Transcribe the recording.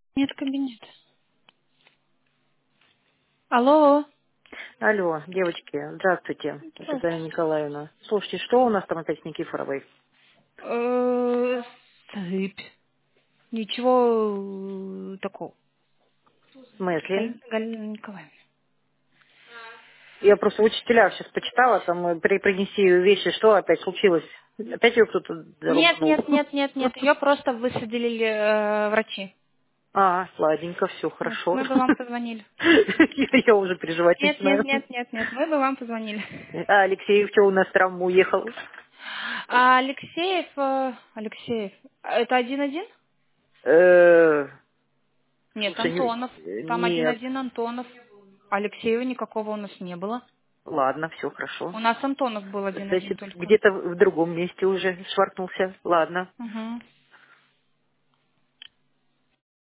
Нет кабинета. Алло. Алло, девочки, здравствуйте. Это Галина Здравствуйте. Николаевна. Слушайте, что у нас там опять с Никифоровой? Сыпь. Ничего такого. В смысле? Галина Николаевна. Я просто учителя сейчас почитала, там принеси вещи, что опять случилось? Опять ее кто-то Нет, зарубанул? нет, нет, нет, нет. Ее просто высадили врачи. А, сладенько, все Вот. хорошо. Мы бы вам позвонили. Я уже переживать Нет, нет, начинаю. нет, нет, нет. Мы бы вам позвонили. А Алексеев что у нас в травму уехал? А Алексеев, Алексеев, это 1-1? Э, Нет, Слушай, Антонов. Там нет. 1-1 Антонов. Алексеева никакого у нас не было. Ладно, все хорошо. У нас Антонов был 1-1 Значит, только. где-то в другом месте уже шваркнулся. Ладно. Угу.